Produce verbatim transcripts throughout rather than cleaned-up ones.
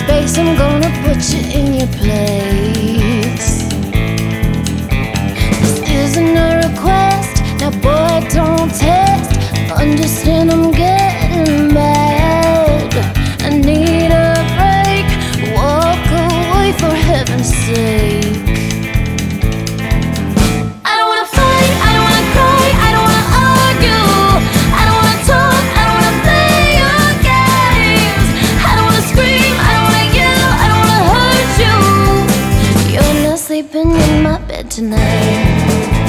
space, I'm gonna put you in your place. This isn't a request, now boy don't test. Understand I'm getting mad. I need a break, walk away for heaven's sake. Sleeping in my bed tonight.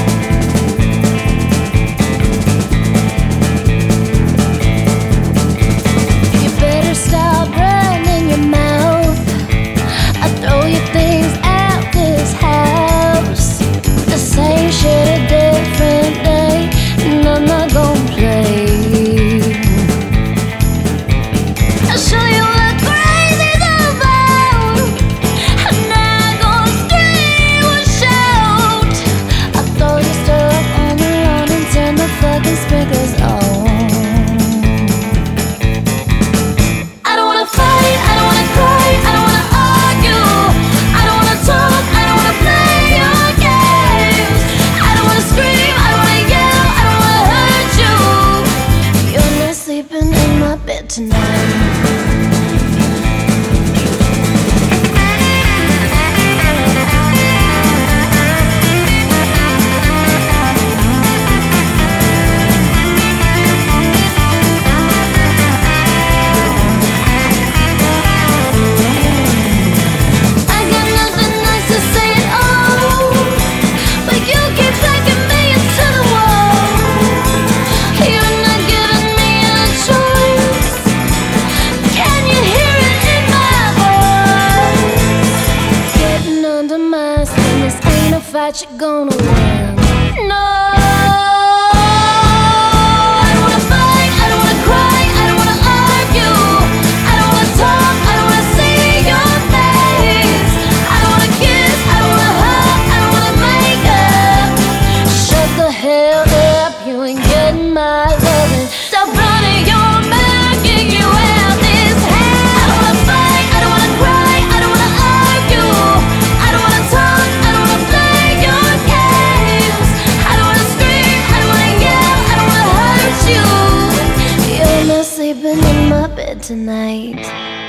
You better stop running your mouth. I throw your things out this house. The same shit a different day, and I'm not gonna play. I'll show you what crazy's about. I'm not gonna scream or shout. I throw your stuff on the lawn and turn the fucking sprinklers on. I don't wanna fight, I don't wanna cry, I don't wanna argue, I don't wanna talk, I don't wanna play your games. I don't wanna scream, I don't wanna yell, I don't wanna hurt you. You're not sleeping in my bed tonight. Fight you're gonna win. No, I don't wanna fight, I don't wanna cry, I don't wanna argue, I don't wanna talk, I don't wanna see your face, I don't wanna kiss, I don't wanna hug, I don't wanna make up. Shut the hell up, you ain't getting my loving. Stop running your mouth, get you out this hell. I don't wanna fight, I don't wanna cry, I don't wanna argue, I don't wanna talk, I don't wanna play. Sleeping in my bed tonight.